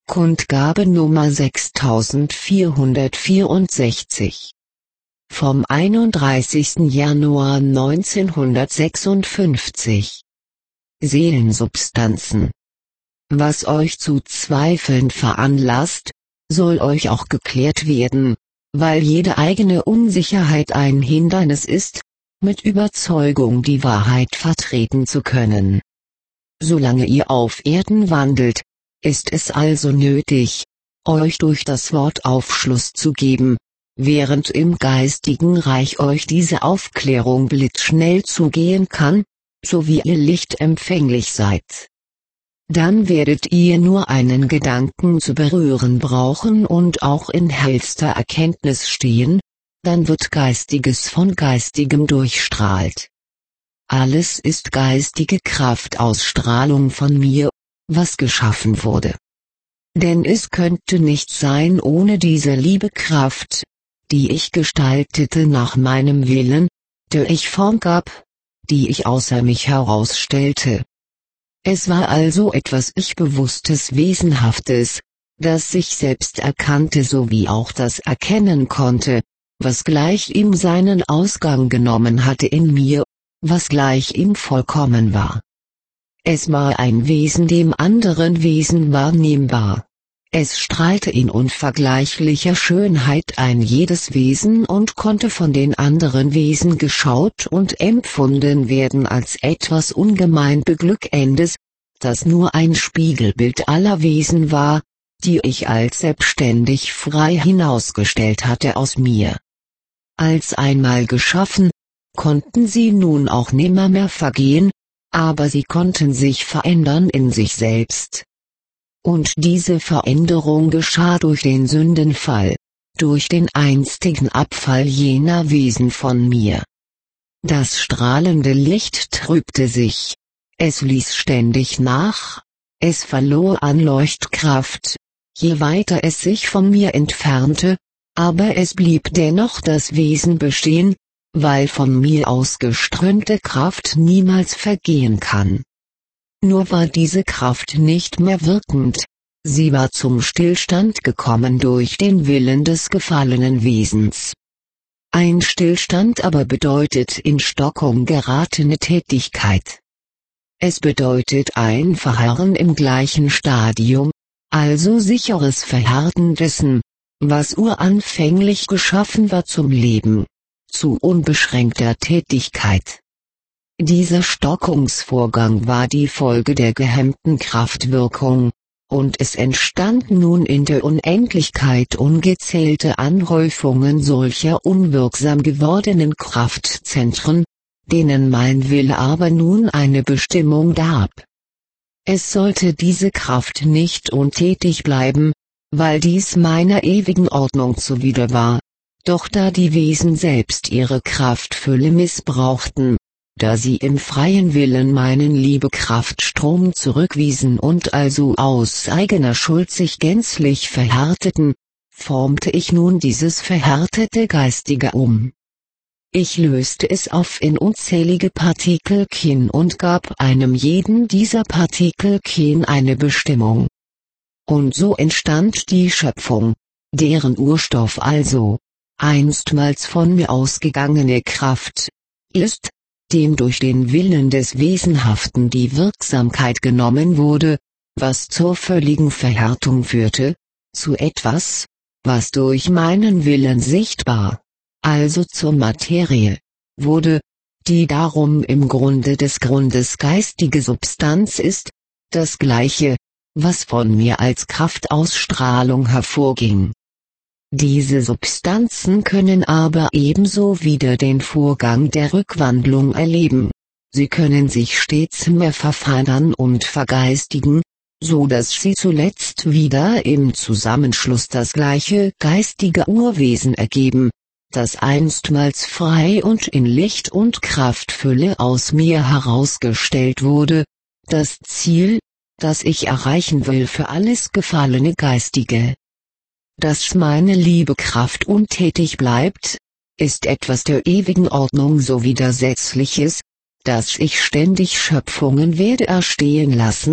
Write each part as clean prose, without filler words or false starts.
Kundgabe Nummer 6464 vom 31. Januar 1956. Seelensubstanzen. Was euch zu Zweifeln veranlasst, soll euch auch geklärt werden, weil jede eigene Unsicherheit ein Hindernis ist, mit Überzeugung die Wahrheit vertreten zu können. Solange ihr auf Erden wandelt, ist es also nötig, euch durch das Wort Aufschluss zu geben, während im geistigen Reich euch diese Aufklärung blitzschnell zugehen kann, so wie ihr lichtempfänglich seid. Dann werdet ihr nur einen Gedanken zu berühren brauchen und auch in hellster Erkenntnis stehen, dann wird Geistiges von Geistigem durchstrahlt. Alles ist geistige Kraftausstrahlung von mir, was geschaffen wurde. Denn es könnte nicht sein ohne diese liebe Kraft, die ich gestaltete nach meinem Willen, der ich Form gab, die ich außer mich herausstellte. Es war also etwas Ich-Bewusstes Wesenhaftes, das sich selbst erkannte sowie auch das erkennen konnte, was gleich ihm seinen Ausgang genommen hatte in mir, was gleich ihm vollkommen war. Es war ein Wesen dem anderen Wesen wahrnehmbar. Es strahlte in unvergleichlicher Schönheit ein jedes Wesen und konnte von den anderen Wesen geschaut und empfunden werden als etwas ungemein Beglückendes, das nur ein Spiegelbild aller Wesen war, die ich als selbstständig frei hinausgestellt hatte aus mir. Als einmal geschaffen, konnten sie nun auch nimmermehr vergehen, aber sie konnten sich verändern in sich selbst. Und diese Veränderung geschah durch den Sündenfall, durch den einstigen Abfall jener Wesen von mir. Das strahlende Licht trübte sich, es ließ ständig nach, es verlor an Leuchtkraft, je weiter es sich von mir entfernte, aber es blieb dennoch das Wesen bestehen, weil von mir ausgeströmte Kraft niemals vergehen kann. Nur war diese Kraft nicht mehr wirkend, sie war zum Stillstand gekommen durch den Willen des gefallenen Wesens. Ein Stillstand aber bedeutet in Stockung geratene Tätigkeit. Es bedeutet ein Verharren im gleichen Stadium, also sicheres Verhärten dessen, was uranfänglich geschaffen war zum Leben, zu unbeschränkter Tätigkeit. Dieser Stockungsvorgang war die Folge der gehemmten Kraftwirkung, und es entstanden nun in der Unendlichkeit ungezählte Anhäufungen solcher unwirksam gewordenen Kraftzentren, denen mein Wille aber nun eine Bestimmung gab. Es sollte diese Kraft nicht untätig bleiben, weil dies meiner ewigen Ordnung zuwider war, doch da die Wesen selbst ihre Kraftfülle missbrauchten, da sie im freien Willen meinen Liebekraftstrom zurückwiesen und also aus eigener Schuld sich gänzlich verhärteten, formte ich nun dieses verhärtete Geistige um. Ich löste es auf in unzählige Partikelchen und gab einem jeden dieser Partikelchen eine Bestimmung. Und so entstand die Schöpfung, deren Urstoff also, einstmals von mir ausgegangene Kraft, ist, dem durch den Willen des Wesenhaften die Wirksamkeit genommen wurde, was zur völligen Verhärtung führte, zu etwas, was durch meinen Willen sichtbar, also zur Materie, wurde, die darum im Grunde des Grundes geistige Substanz ist, das Gleiche, was von mir als Kraftausstrahlung hervorging. Diese Substanzen können aber ebenso wieder den Vorgang der Rückwandlung erleben. Sie können sich stets mehr verfeinern und vergeistigen, so dass sie zuletzt wieder im Zusammenschluss das gleiche geistige Urwesen ergeben, das einstmals frei und in Licht und Kraftfülle aus mir herausgestellt wurde, das Ziel, das ich erreichen will für alles gefallene Geistige. Dass meine liebe Kraft untätig bleibt, ist etwas der ewigen Ordnung so Widersetzliches, dass ich ständig Schöpfungen werde erstehen lassen,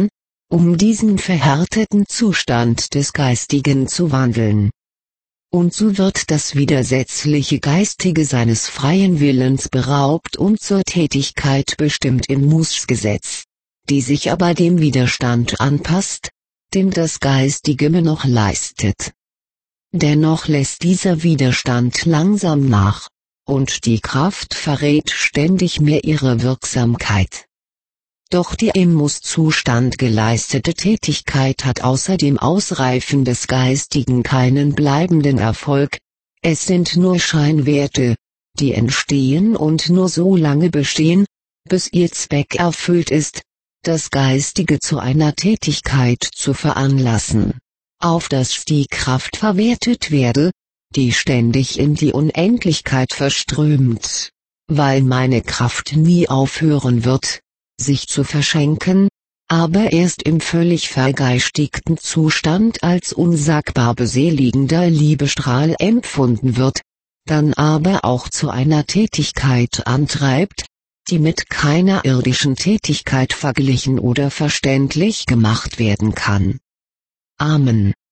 um diesen verhärteten Zustand des Geistigen zu wandeln. Und so wird das widersetzliche Geistige seines freien Willens beraubt und zur Tätigkeit bestimmt im Mußgesetz, die sich aber dem Widerstand anpasst, den das Geistige immer noch leistet. Dennoch lässt dieser Widerstand langsam nach, und die Kraft verrät ständig mehr ihre Wirksamkeit. Doch die im Mußzustand geleistete Tätigkeit hat außer dem Ausreifen des Geistigen keinen bleibenden Erfolg, es sind nur Scheinwerte, die entstehen und nur so lange bestehen, bis ihr Zweck erfüllt ist, das Geistige zu einer Tätigkeit zu veranlassen, auf dass die Kraft verwertet werde, die ständig in die Unendlichkeit verströmt, weil meine Kraft nie aufhören wird, sich zu verschenken, aber erst im völlig vergeistigten Zustand als unsagbar beseligender Liebestrahl empfunden wird, dann aber auch zu einer Tätigkeit antreibt, die mit keiner irdischen Tätigkeit verglichen oder verständlich gemacht werden kann. Amen.